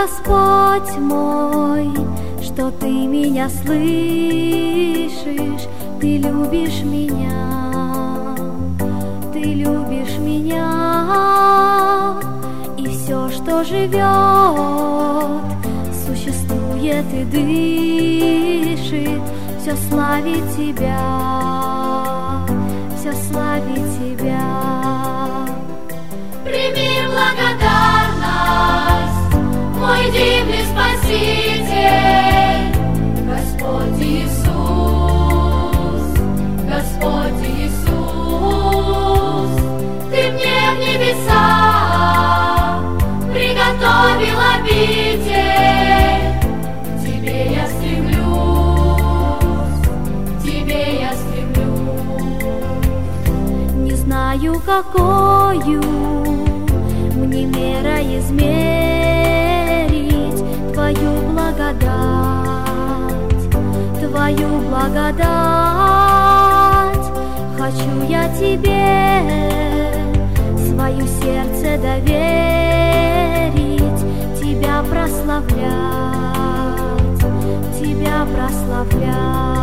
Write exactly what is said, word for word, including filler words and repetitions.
Господь мой, что Ты меня слышишь, Ты любишь меня, Ты любишь меня, и все, что живет, существует и дышит, все славит Тебя, все славит Тебя. Прими благодарность, мой дивный Спаситель, Господь Иисус, Господь Иисус. Ты мне в небеса приготовил обитель, к Тебе я стремлюсь, к Тебе я стремлюсь. Не знаю, какою мне мера измерить Твою благодать, Твою благодать. Хочу я Тебе свое сердце доверить, Тебя прославлять, Тебя прославлять.